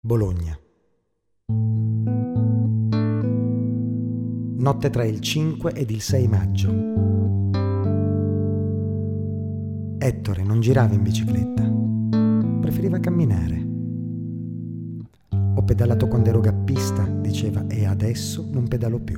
Bologna. Notte tra il 5 ed il 6 maggio. Ettore non girava in bicicletta, preferiva camminare. Ho pedalato quando ero gappista, diceva, e adesso non pedalo più.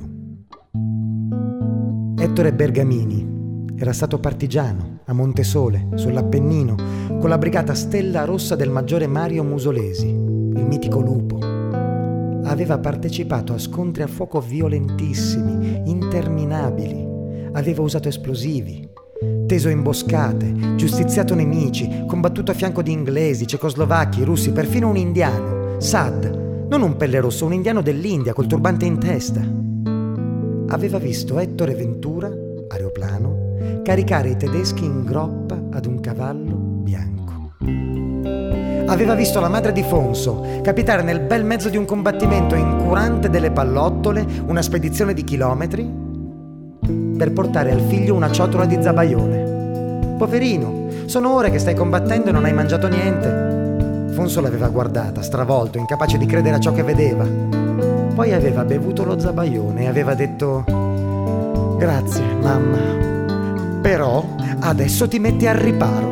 Ettore Bergamini era stato partigiano a Montesole, sull'Appennino, con la brigata Stella Rossa del maggiore Mario Musolesi, il mitico lupo. Aveva partecipato a scontri a fuoco violentissimi, interminabili. Aveva usato esplosivi, teso imboscate, giustiziato nemici, combattuto a fianco di inglesi, cecoslovacchi, russi, perfino un indiano, Sad, non un pelle rosso, un indiano dell'India col turbante in testa. Aveva visto Ettore Ventura, aeroplano, caricare i tedeschi in groppa ad un cavallo bianco. Aveva visto la madre di Fonso capitare nel bel mezzo di un combattimento incurante delle pallottole, una spedizione di chilometri, per portare al figlio una ciotola di zabaione. Poverino, sono ore che stai combattendo e non hai mangiato niente. Fonso l'aveva guardata, stravolto, incapace di credere a ciò che vedeva. Poi aveva bevuto lo zabaione e aveva detto: grazie, mamma, però adesso ti metti al riparo.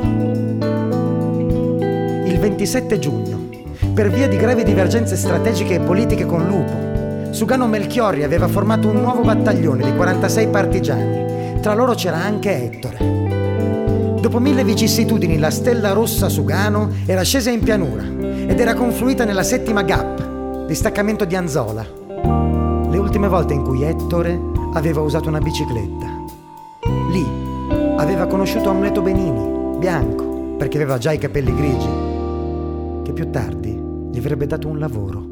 Il 27 giugno, per via di gravi divergenze strategiche e politiche con Lupo, Sugano Melchiorri aveva formato un nuovo battaglione di 46 partigiani. Tra loro c'era anche Ettore. Dopo 1000 vicissitudini, la Stella Rossa Sugano era scesa in pianura ed era confluita nella 7ª GAP, distaccamento di Anzola. Le ultime volte in cui Ettore aveva usato una bicicletta. Lì aveva conosciuto Amleto Benini, bianco, perché aveva già i capelli grigi, che più tardi gli avrebbe dato un lavoro.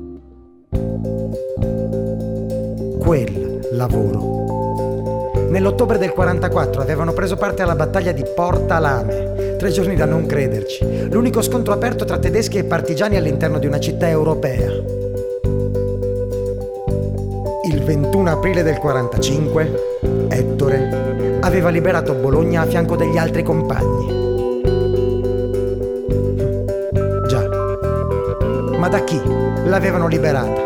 Quel lavoro. Nell'ottobre del 44 avevano preso parte alla battaglia di Porta Lame, 3 giorni da non crederci, l'unico scontro aperto tra tedeschi e partigiani all'interno di una città europea. Il 21 aprile del 45, Ettore aveva liberato Bologna a fianco degli altri compagni. Già, ma da chi l'avevano liberata?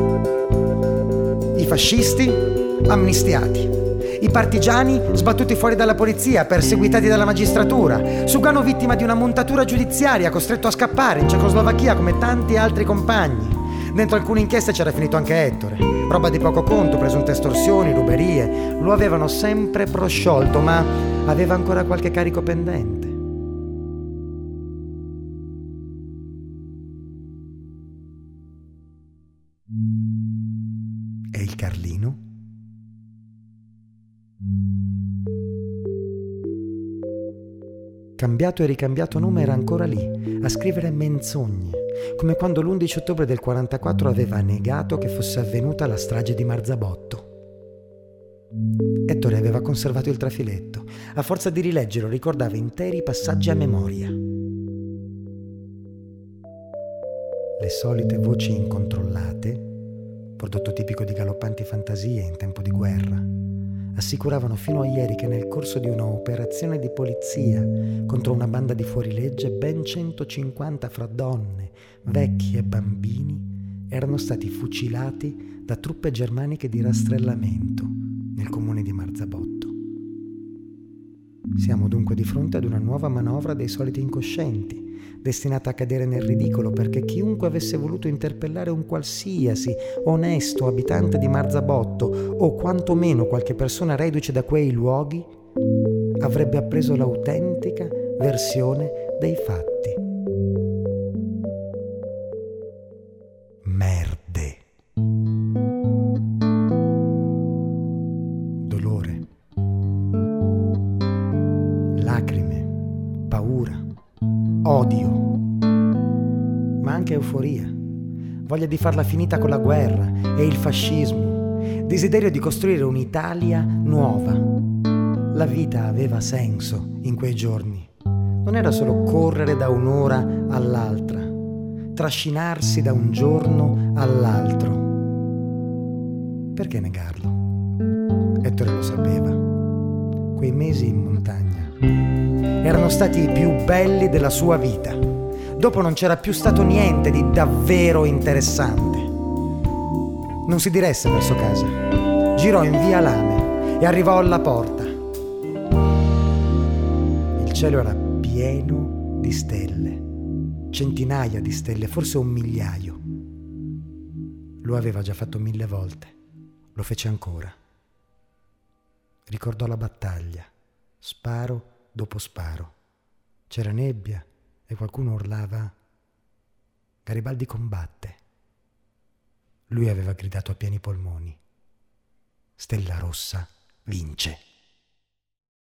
I fascisti amnistiati, i partigiani sbattuti fuori dalla polizia, perseguitati dalla magistratura, Sugano vittima di una montatura giudiziaria, costretto a scappare in Cecoslovacchia come tanti altri compagni. Dentro alcune inchieste c'era finito anche Ettore, roba di poco conto, presunte estorsioni, ruberie. Lo avevano sempre prosciolto, ma aveva ancora qualche carico pendente. E il Carlino? Cambiato e ricambiato nome, era ancora lì, a scrivere menzogne, come quando l'11 ottobre del 44 aveva negato che fosse avvenuta la strage di Marzabotto. Ettore aveva conservato il trafiletto. A forza di rileggerlo ricordava interi passaggi a memoria. Le solite voci incontrollate, prodotto tipico di galoppanti fantasie in tempo di guerra, assicuravano fino a ieri che nel corso di una operazione di polizia contro una banda di fuorilegge ben 150 fra donne, vecchi e bambini erano stati fucilati da truppe germaniche di rastrellamento nel comune di Marzabotto. Siamo dunque di fronte ad una nuova manovra dei soliti incoscienti, destinata a cadere nel ridicolo, perché chiunque avesse voluto interpellare un qualsiasi onesto abitante di Marzabotto o quantomeno qualche persona reduce da quei luoghi avrebbe appreso l'autentica versione dei fatti. Merde. Dolore. Lacrime. Paura. Odio, ma anche euforia, voglia di farla finita con la guerra e il fascismo, desiderio di costruire un'Italia nuova. La vita aveva senso in quei giorni. Non era solo correre da un'ora all'altra, trascinarsi da un giorno all'altro. Perché negarlo? Ettore lo sapeva. Quei mesi in montagna erano stati i più belli della sua vita. Dopo non c'era più stato niente di davvero interessante. Non si diresse verso casa. Girò in via Lame e arrivò alla porta. Il cielo era pieno di stelle, centinaia di stelle, forse 1 migliaio. Lo aveva già fatto 1000 volte, lo fece ancora. Ricordò la battaglia, sparo dopo sparo. C'era nebbia e qualcuno urlava: Garibaldi combatte. Lui aveva gridato a pieni polmoni: Stella Rossa vince.